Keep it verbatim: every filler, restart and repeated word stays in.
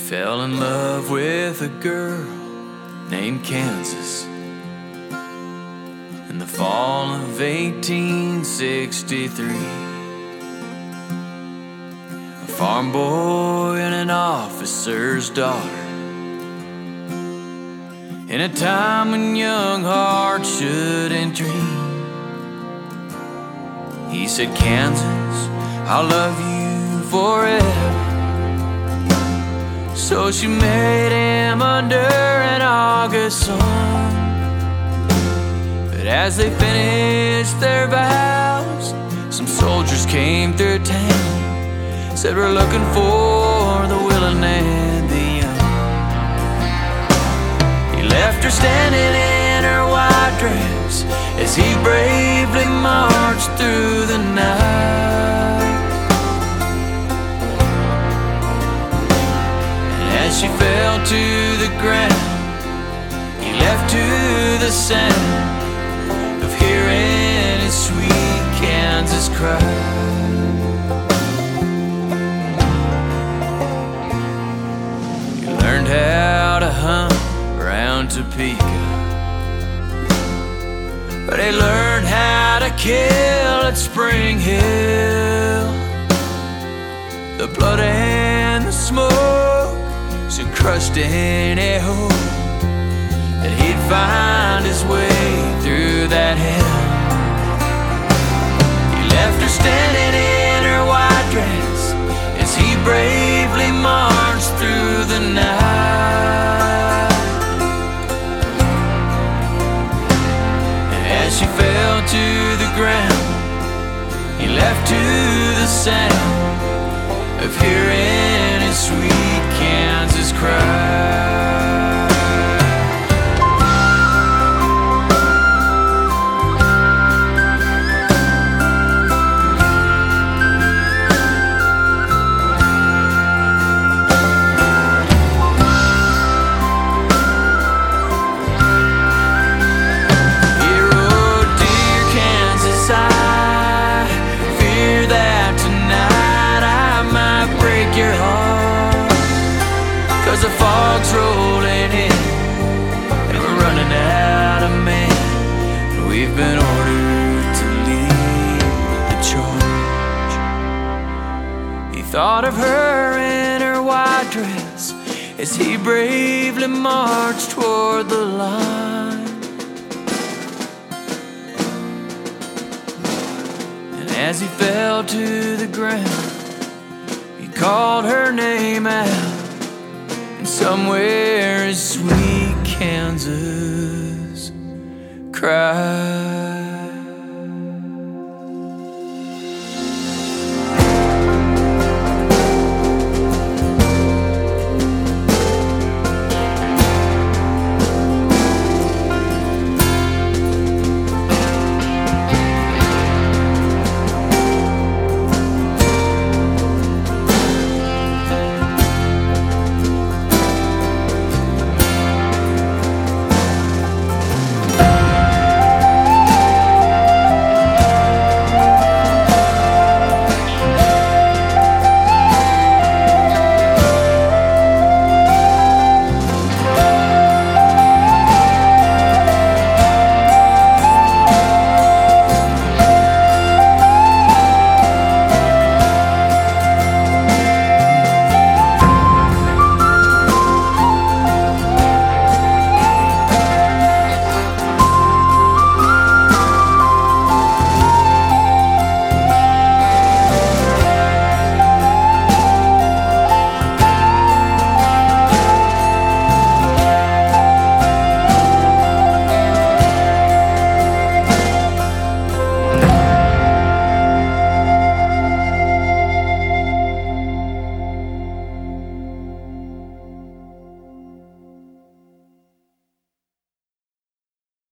fell in love with a girl named Kansas in the fall of eighteen sixty-three. A farm boy and an officer's daughter, in a time when young hearts shouldn't dream. He said, "Kansas, I'll love you forever." So she married him under an August sun. But as they finished their vows, some soldiers came through town, said, "We're looking for the willing and the young." He left her standing in her white dress as he bravely marched through the night. As she fell to the ground, he left to the sound of hearing his sweet Kansas cry. He learned how to hunt around Topeka, but he learned how to kill at Spring Hill. The blood and the smoke so crushed any hope that he'd find his way through that hell. He left her standing in her white dress as he bravely marched through the night. And as she fell to the ground, he left to the sound of hearing his sweet Kansas cry. He wrote, "Dear Kansas, I fear that tonight I might break your heart, 'cause the fog's rolling in and we're running out of men. We've been ordered to lead the charge." He thought of her in her white dress as he bravely marched toward the line. And as he fell to the ground, he called her name out, and somewhere his sweet Kansas cried.